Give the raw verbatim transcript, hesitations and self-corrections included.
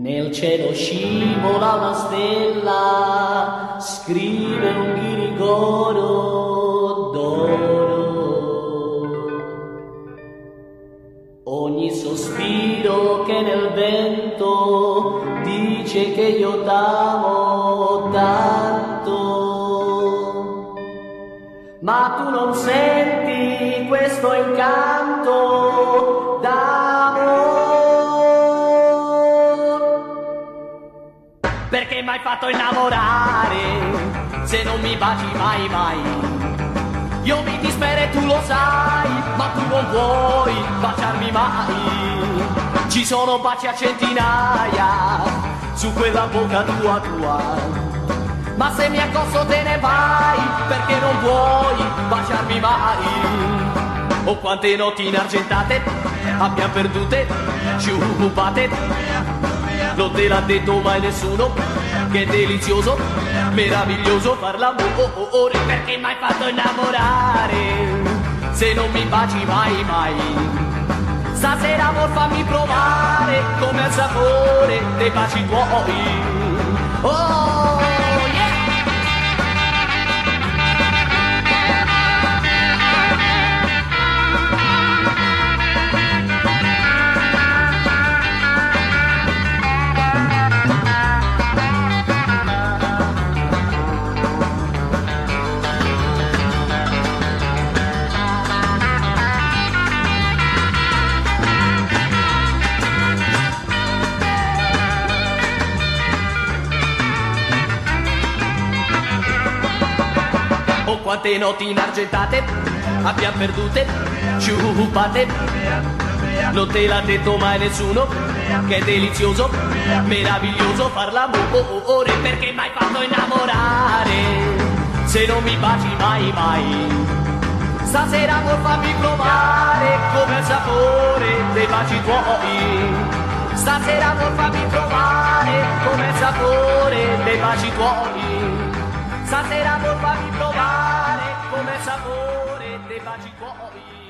Nel cielo scivola una stella, scrive un ghirigoro d'oro. Ogni sospiro che nel vento dice che io t'amo tanto. Ma tu non senti questo incanto d'amore. Perché m'hai fatto innamorare, se non mi baci mai mai. Io mi dispero e tu lo sai, ma tu non puoi baciarmi mai. Ci sono baci a centinaia su quella bocca tua tua, ma se mi accosto te ne vai, perché non puoi baciarmi mai. Oh, quante notti inargentate abbiamo perdute, sciupate. Non te l'ha detto mai nessuno, che è delizioso, meraviglioso far l'amore. Perché m'hai fatto innamorare, se non mi baci mai mai. Stasera amor fammi provare come il sapore dei baci tuoi. Oh yeah! Quante notti inargentate abbiamo perdute, sciupate. Non te l'ha detto mai nessuno, che è delizioso, meraviglioso far l'amore. Perché m'hai fatto innamorare, se non mi baci mai mai. Stasera amor fammi provare come il sapore dei baci tuoi. Stasera amor fammi provare come il sapore dei baci tuoi. Stasera amor fammi provare come il sapore dei baci tuoi.